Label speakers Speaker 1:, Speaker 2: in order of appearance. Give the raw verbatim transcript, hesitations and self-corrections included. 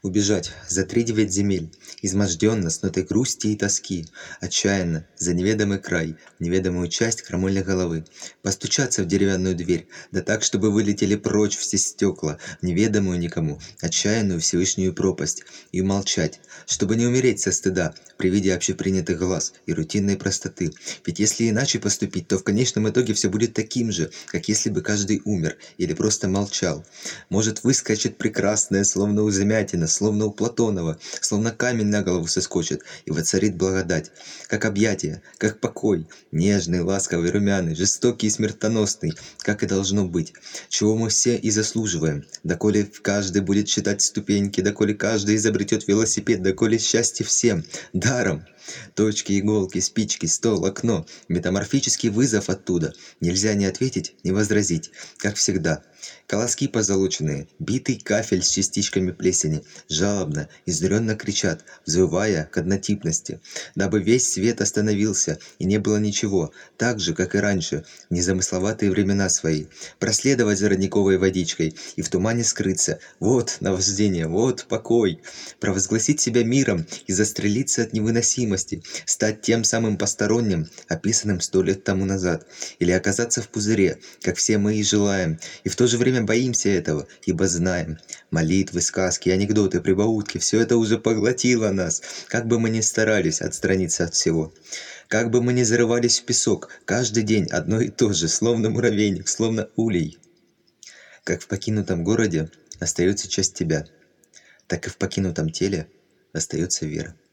Speaker 1: Убежать за три девять земель, изможденно, с нотой грусти и тоски, отчаянно, за неведомый край, в неведомую часть крамольной головы, постучаться в деревянную дверь, да так, чтобы вылетели прочь все стекла, в неведомую никому, отчаянную Всевышнюю пропасть, и молчать, чтобы не умереть со стыда при виде общепринятых глаз и рутинной простоты. Ведь если иначе поступить, то в конечном итоге все будет таким же, как если бы каждый умер или просто молчал. Может, выскочит прекрасное, словно у Замятина, словно у Платонова, словно камень на голову соскочит, и воцарит благодать, как объятие, как покой, нежный, ласковый, румяный, жестокий и смертоносный, как и должно быть, чего мы все и заслуживаем, доколе каждый будет считать ступеньки, доколе каждый изобретет велосипед, доколе счастье всем, даром. Точки, иголки, спички, стол, окно, метаморфический вызов оттуда. Нельзя ни ответить, ни возразить, как всегда. Колоски позолоченные, битый кафель с частичками плесени, жалобно, изнуренно кричат, взвывая к однотипности, дабы весь свет остановился, и не было ничего, так же, как и раньше, в незамысловатые времена свои, проследовать за родниковой водичкой и в тумане скрыться, вот наваждение, вот покой, провозгласить себя миром и застрелиться от невыносимости, стать тем самым посторонним, описанным сто лет тому назад, или оказаться в пузыре, как все мы и желаем, и в то же время боимся этого, ибо знаем, молитвы, сказки, анекдоты, прибаутки, все это уже поглотило нас, как бы мы ни старались отстраниться от всего. Как бы мы ни зарывались в песок, каждый день одно и то же, словно муравейник, словно улей. Как в покинутом городе остается часть тебя, так и в покинутом теле остается вера.